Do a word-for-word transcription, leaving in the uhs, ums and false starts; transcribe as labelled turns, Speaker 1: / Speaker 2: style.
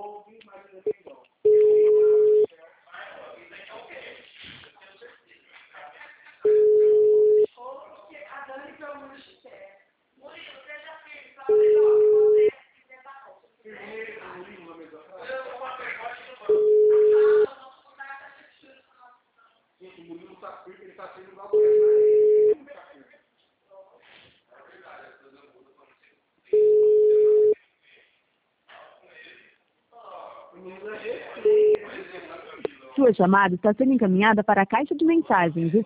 Speaker 1: Sua chamada está sendo encaminhada para a caixa de mensagens.